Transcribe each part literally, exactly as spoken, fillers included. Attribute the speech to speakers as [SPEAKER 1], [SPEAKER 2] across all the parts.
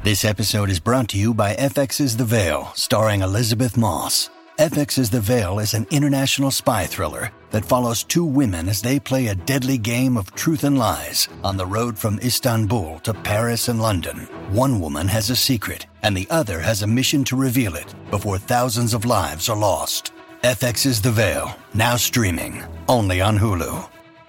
[SPEAKER 1] This episode is brought to you by F X's The Veil, starring Elizabeth Moss. F X's The Veil is an international spy thriller that follows two women as they play a deadly game of truth and lies on the road from Istanbul to Paris and London. One woman has a secret, and the other has a mission to reveal it before thousands of lives are lost. F X's The Veil, now streaming, only on Hulu.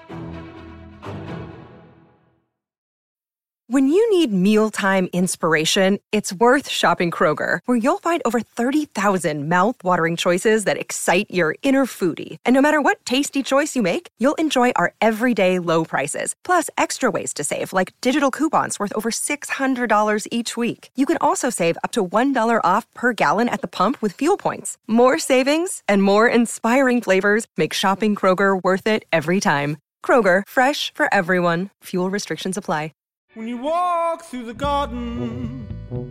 [SPEAKER 2] When you need mealtime inspiration, it's worth shopping Kroger, where you'll find over thirty thousand mouth-watering choices that excite your inner foodie. And no matter what tasty choice you make, you'll enjoy our everyday low prices, plus extra ways to save, like digital coupons worth over six hundred dollars each week. You can also save up to one dollar off per gallon at the pump with fuel points. More savings and more inspiring flavors make shopping Kroger worth it every time. Kroger, fresh for everyone. Fuel restrictions apply.
[SPEAKER 3] When you walk through the garden,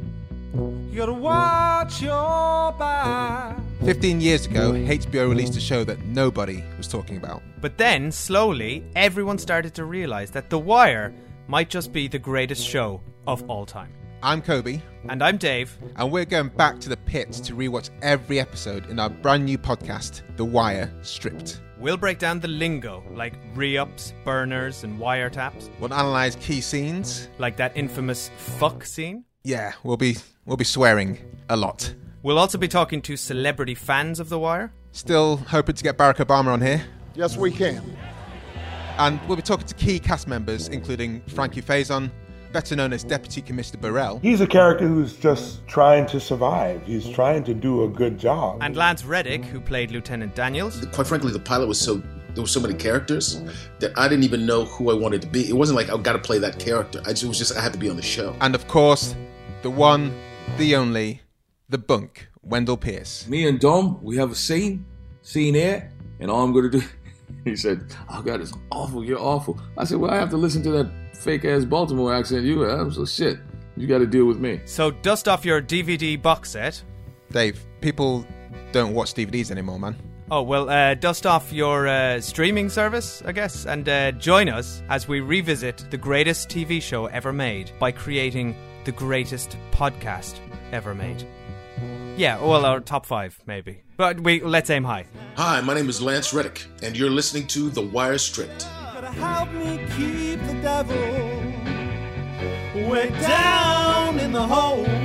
[SPEAKER 3] you gotta watch your back.
[SPEAKER 4] Fifteen years ago, H B O released a show that nobody was talking about.
[SPEAKER 5] But then, slowly, everyone started to realise that The Wire might just be the greatest show of all time.
[SPEAKER 4] I'm Kobe.
[SPEAKER 5] And I'm Dave.
[SPEAKER 4] And we're going back to the pit to rewatch every episode in our brand new podcast, The Wire Stripped.
[SPEAKER 5] We'll break down the lingo, like re-ups, burners, and wiretaps.
[SPEAKER 4] We'll analyse key scenes.
[SPEAKER 5] Like that infamous fuck scene.
[SPEAKER 4] Yeah, we'll be we'll be swearing a lot.
[SPEAKER 5] We'll also be talking to celebrity fans of The Wire.
[SPEAKER 4] Still hoping to get Barack Obama on here.
[SPEAKER 6] Yes, we can.
[SPEAKER 4] And we'll be talking to key cast members, including Frankie Faison, better known as Deputy Commissioner Burrell.
[SPEAKER 6] He's a character who's just trying to survive. He's trying to do a good job.
[SPEAKER 5] And Lance Reddick, who played Lieutenant Daniels.
[SPEAKER 7] Quite frankly, the pilot was so... there were so many characters that I didn't even know who I wanted to be. It wasn't like, I've got to play that character. I just, it was just, I had to be on the show.
[SPEAKER 4] And of course, the one, the only, the bunk, Wendell Pierce.
[SPEAKER 8] Me and Dom, we have a scene, scene here, and all I'm going to do... He said, oh God, it's awful, you're awful. I said, well, I have to listen to that fake-ass Baltimore accent you have, so shit, you got to deal with me.
[SPEAKER 5] So dust off your D V D box set.
[SPEAKER 4] Dave, people don't watch D V Ds anymore, man.
[SPEAKER 5] Oh, well, uh, dust off your uh, streaming service, I guess, and uh, join us as we revisit the greatest T V show ever made by creating the greatest podcast ever made. Yeah, well, our top five, maybe. But we let's aim high.
[SPEAKER 7] Hi, my name is Lance Reddick, and you're listening to The Wire Stripped.
[SPEAKER 3] Gotta help me keep the devil way down in the hole.